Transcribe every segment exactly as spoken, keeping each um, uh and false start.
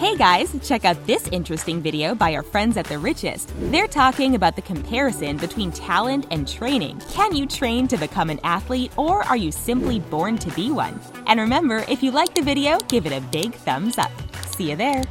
Hey guys, check out this interesting video by our friends at The Richest. They're talking about the comparison between talent and training. Can you train to become an athlete, or are you simply born to be one? And remember, if you liked the video, give it a big thumbs up. See you there.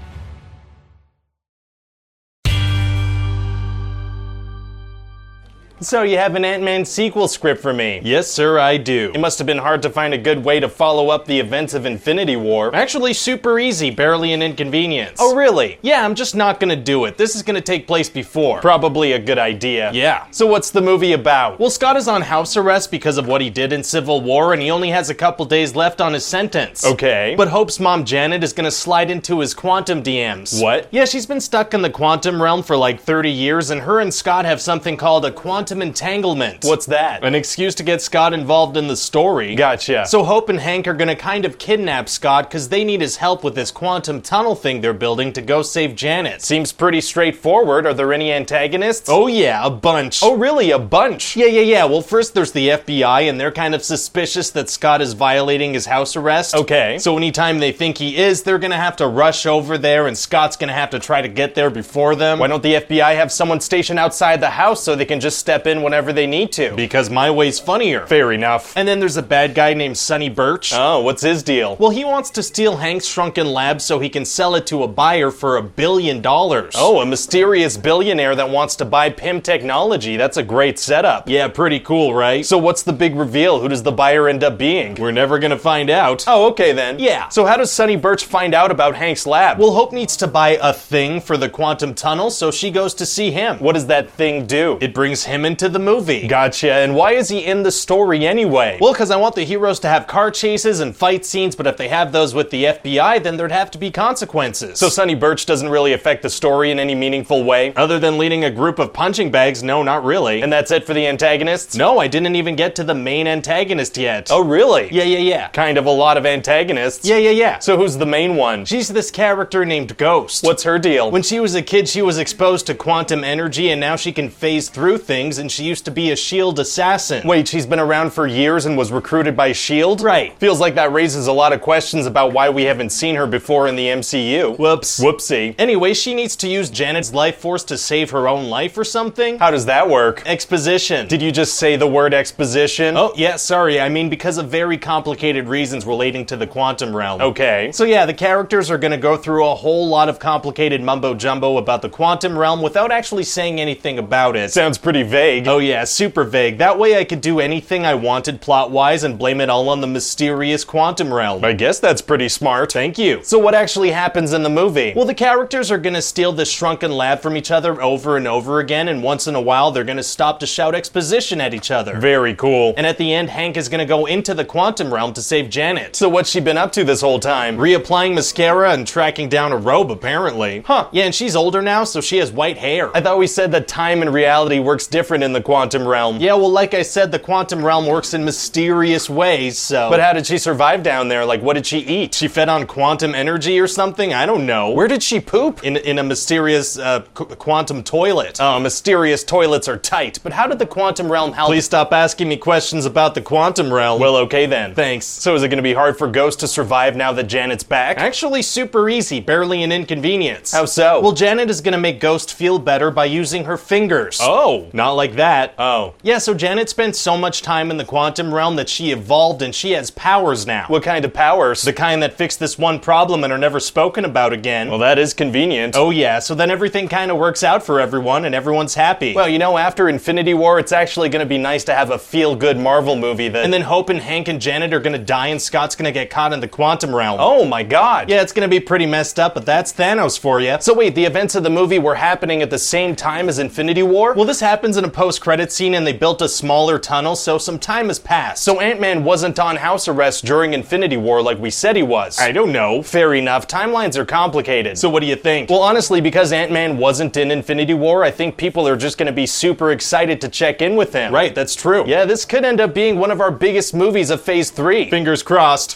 So you have an Ant-Man sequel script for me? Yes, sir, I do. It must have been hard to find a good way to follow up the events of Infinity War. Actually, super easy, barely an inconvenience. Oh, really? Yeah, I'm just not gonna do it. This is gonna take place before. Probably a good idea. Yeah. So what's the movie about? Well, Scott is on house arrest because of what he did in Civil War, and he only has a couple days left on his sentence. Okay. But Hope's mom, Janet, is gonna slide into his quantum D Ms. What? Yeah, she's been stuck in the quantum realm for like thirty years, and her and Scott have something called a quantum entanglement. What's that? An excuse to get Scott involved in the story. Gotcha. So Hope and Hank are gonna kind of kidnap Scott because they need his help with this quantum tunnel thing they're building to go save Janet. Seems pretty straightforward. Are there any antagonists? Oh yeah, a bunch. Oh really, a bunch? Yeah, yeah, yeah. Well, first there's the F B I, and they're kind of suspicious that Scott is violating his house arrest. Okay. So anytime they think he is, they're gonna have to rush over there, and Scott's gonna have to try to get there before them. Why don't the F B I have someone stationed outside the house so they can just step in whenever they need to? Because my way's funnier. Fair enough. And then there's a bad guy named Sonny Birch. Oh, what's his deal? Well, he wants to steal Hank's shrunken lab so he can sell it to a buyer for a billion dollars. Oh, a mysterious billionaire that wants to buy P I M technology. That's a great setup. Yeah, pretty cool, right? So what's the big reveal? Who does the buyer end up being? We're never gonna find out. Oh, okay then. Yeah. So how does Sonny Birch find out about Hank's lab? Well, Hope needs to buy a thing for the quantum tunnel, so she goes to see him. What does that thing do? It brings him into the movie. Gotcha. And why is he in the story anyway? Well, because I want the heroes to have car chases and fight scenes, but if they have those with the F B I, then there'd have to be consequences. So Sonny Birch doesn't really affect the story in any meaningful way? Other than leading a group of punching bags? No, not really. And that's it for the antagonists? No, I didn't even get to the main antagonist yet. Oh, really? Yeah, yeah, yeah. Kind of a lot of antagonists. Yeah, yeah, yeah. So who's the main one? She's this character named Ghost. What's her deal? When she was a kid, she was exposed to quantum energy, and now she can phase through things, and she used to be a SHIELD assassin. Wait, she's been around for years and was recruited by SHIELD? Right. Feels like that raises a lot of questions about why we haven't seen her before in the M C U. Whoops. Whoopsie. Anyway, she needs to use Janet's life force to save her own life or something? How does that work? Exposition. Did you just say the word exposition? Oh, yeah, sorry. I mean because of very complicated reasons relating to the quantum realm. Okay. So yeah, the characters are gonna go through a whole lot of complicated mumbo-jumbo about the quantum realm without actually saying anything about it. Sounds pretty vague. Oh yeah, super vague. That way I could do anything I wanted plot-wise and blame it all on the mysterious quantum realm. I guess that's pretty smart. Thank you. So what actually happens in the movie? Well, the characters are gonna steal this shrunken lab from each other over and over again, and once in a while they're gonna stop to shout exposition at each other. Very cool. And at the end, Hank is gonna go into the quantum realm to save Janet. So what's she been up to this whole time? Reapplying mascara and tracking down a robe, apparently. Huh. Yeah, and she's older now, so she has white hair. I thought we said that time and reality works different in the quantum realm. Yeah, well, like I said, the quantum realm works in mysterious ways, so... But how did she survive down there? Like, what did she eat? She fed on quantum energy or something? I don't know. Where did she poop? In, in a mysterious, uh, qu quantum toilet. Oh, mysterious toilets are tight. But how did the quantum realm help? Please stop asking me questions about the quantum realm. Well, okay then. Thanks. So is it gonna be hard for Ghost to survive now that Janet's back? Actually, super easy. Barely an inconvenience. How so? Well, Janet is gonna make Ghost feel better by using her fingers. Oh. Not like that. Oh. Yeah, so Janet spent so much time in the quantum realm that she evolved and she has powers now. What kind of powers? The kind that fix this one problem and are never spoken about again. Well, that is convenient. Oh yeah, so then everything kind of works out for everyone and everyone's happy. Well, you know, after Infinity War, it's actually gonna be nice to have a feel-good Marvel movie that... And then Hope and Hank and Janet are gonna die and Scott's gonna get caught in the quantum realm. Oh my god. Yeah, it's gonna be pretty messed up, but that's Thanos for you. So wait, the events of the movie were happening at the same time as Infinity War? Well, this happens in a post-credit scene and they built a smaller tunnel, so some time has passed. So Ant-Man wasn't on house arrest during Infinity War like we said he was. I don't know. Fair enough. Timelines are complicated. So what do you think? Well, honestly, because Ant-Man wasn't in Infinity War, I think people are just gonna be super excited to check in with him. Right, that's true. Yeah, this could end up being one of our biggest movies of Phase three. Fingers crossed.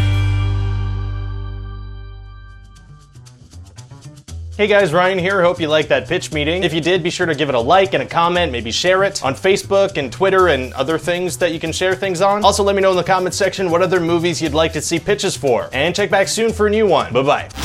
Hey guys, Ryan here. Hope you liked that pitch meeting. If you did, be sure to give it a like and a comment, maybe share it on Facebook and Twitter and other things that you can share things on. Also, let me know in the comment section what other movies you'd like to see pitches for. And check back soon for a new one. Bye-bye.